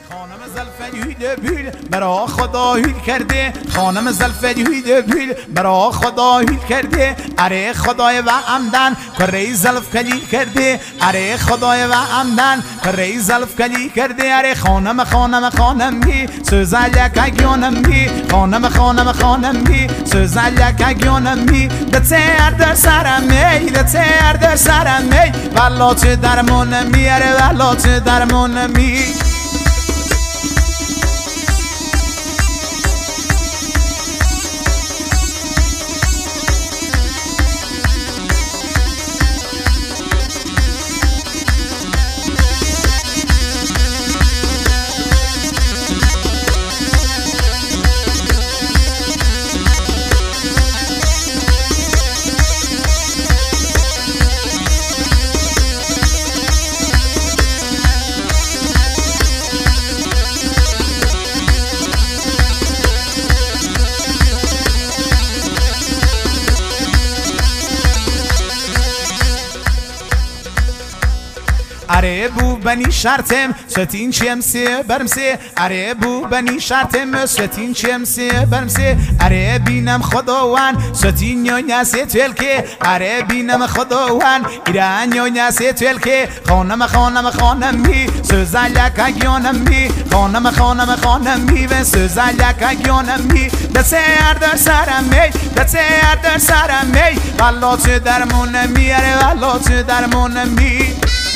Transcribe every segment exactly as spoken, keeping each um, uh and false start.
خانم زلفی بیل برا خدا هیل کرده، خانم زلفی بیل برا خدا هیل کرده. اره خدای و عمدن کره زلف کلی کرده، اره خدای و عمدن کره زلف کلی کرده. اره خانم خانم خانم می سوزالک اگیونم می، خانم خانم خانم می سوزالک اگیونم می. دتر در سرم می، دتر در سرم می، والا تو درمون می، اره والا تو درمون می. اره بو بنی شرطم ستین چمسه برمسه، اره بو بنی شرطم ستین چمسه برمسه. اره بینم خداوند ستین یونیسه تلکه، اره بینم خداوند ایران یونیسه تلکه. خانم خانم خانم می سوزالک اگیونم می، خانم خانم خانم می و سوزالک اگیونم می. دسر در سرم می، دسر در سرم می، والا تو درمون می، اره والا تو درمون می.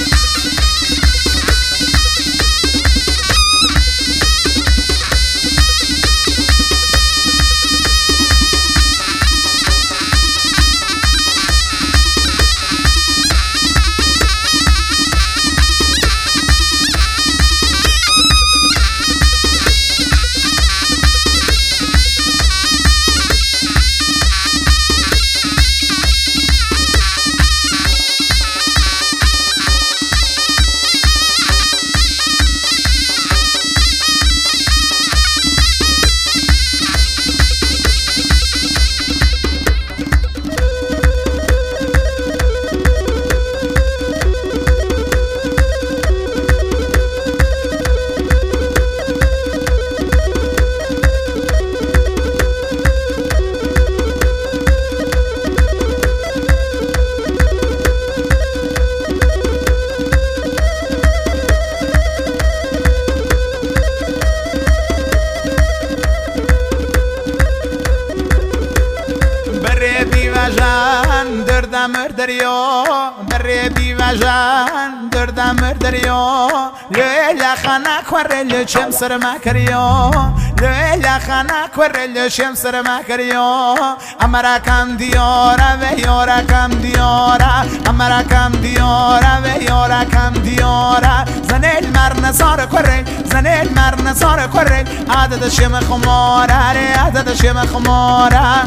دردم دریا بره بی وجن دردم دریا لیلا خانا کورل چم سر ما کریا، لیلا خانا کورل چم سر ما کریا. امرا کم دیارا و یارا کم دیارا، امرا کم دیارا و یارا کم دیارا. زنل مر نزار کورل زنل مر نزار کورل عدد شم خماره عدد شم خماره.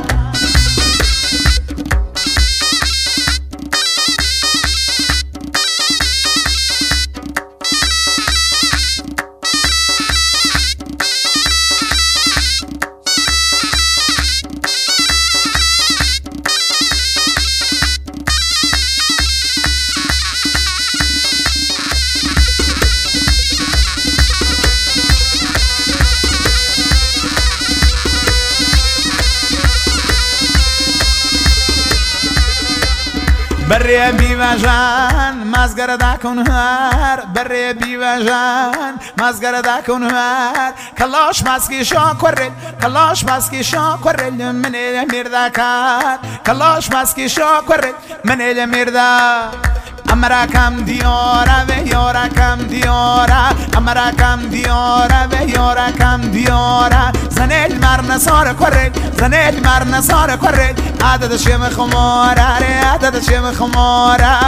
بره بی وجن مزگر دا کن هر، بره بی وجن مزگر دا کن هر. کلاش مسکی شا کرل کلاش مسکی شا کرل من ال مردا کار، کلاش مسکی شا کرل من ال مردا. امرا کم دیارا و یارا کم دیارا، امرا کم دیارا و یارا کم دیارا. زنل مر نزار کرل زنل مر نزار کرل عدد شم خماره عدد شم خماره.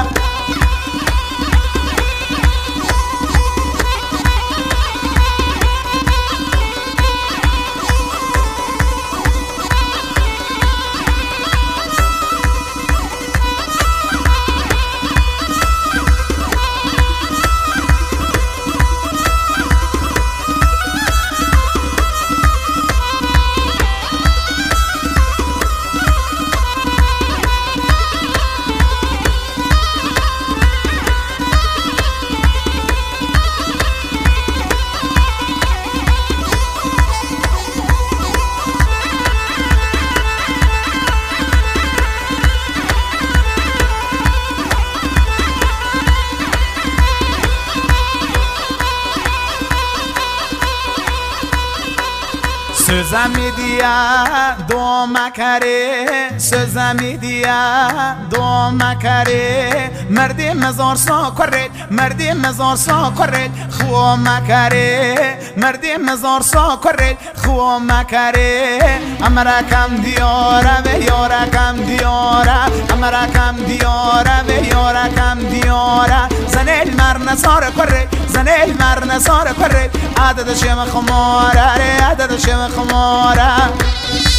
Sözem idea do makare Sözem idea do makare مردی مزار سا کرد مردی مزار سا کرد خو مکره مردی مزار سا کرد خو مکره امرا کم دیاره و یارا کم دیاره امرا کم دیاره و یارا کم دیاره زن المر نصار کرد زن المر نصار کرد عدد شم خماره عدد شم خماره